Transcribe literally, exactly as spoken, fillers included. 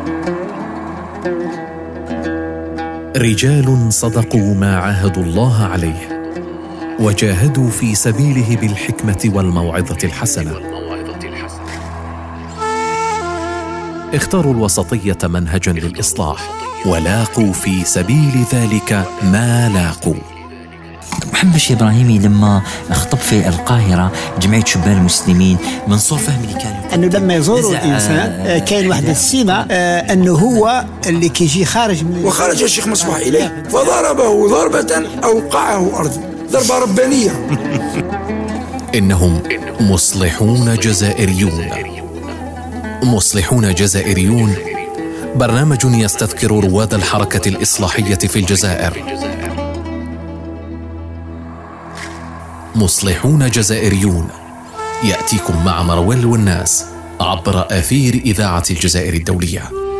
رجال صدقوا ما عاهدوا الله عليه وجاهدوا في سبيله بالحكمة والموعظة الحسنة. اختاروا الوسطية منهجا للإصلاح ولاقوا في سبيل ذلك ما لاقوا. محمد الشيخ إبراهيمي لما خطب في القاهرة جمعية شبان المسلمين من صور فهم اللي كان أنه لما يزوروا الإنسان كان واحد السمة أنه هو اللي كيجي خارج من وخرج الشيخ مصباح إليه فضربه ضربة أوقعه أرض ضربة ربانية. إنهم مصلحون جزائريون. مصلحون جزائريون برنامج يستذكر رواد الحركة الإصلاحية في الجزائر. مصلحون جزائريون يأتيكم مع مروان والناس عبر آثير إذاعة الجزائر الدولية.